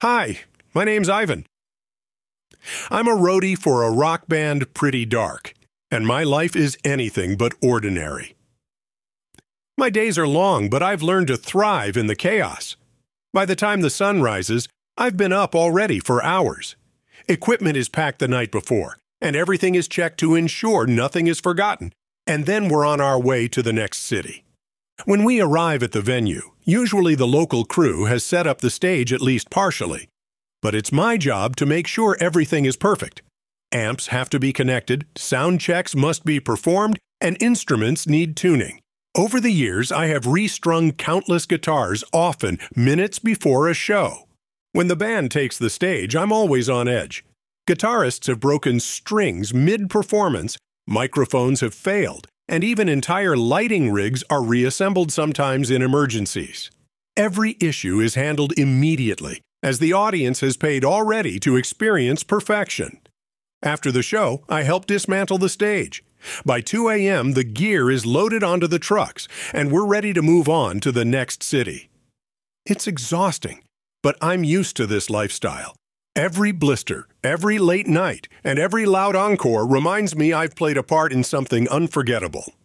Hi, my name's Ivan. I'm a roadie for a rock band Pretty Dark, and my life is anything but ordinary. My days are long, but I've learned to thrive in the chaos. By the time the sun rises, I've been up already for hours. Equipment is packed the night before, and everything is checked to ensure nothing is forgotten, and then we're on our way to the next city. When we arrive at the venue, usually the local crew has set up the stage at least partially, but it's my job to make sure everything is perfect. Amps have to be connected, sound checks must be performed, and instruments need tuning. Over the years, I have restrung countless guitars, often minutes before a show. When the band takes the stage, I'm always on edge. Guitarists have broken strings mid-performance, microphones have failed, and even entire lighting rigs are reassembled sometimes in emergencies. Every issue is handled immediately, as the audience has paid already to experience perfection. After the show, I help dismantle the stage. By 2 a.m., the gear is loaded onto the trucks, and we're ready to move on to the next city. It's exhausting, but I'm used to this lifestyle. Every blister, every late night, and every loud encore reminds me I've played a part in something unforgettable.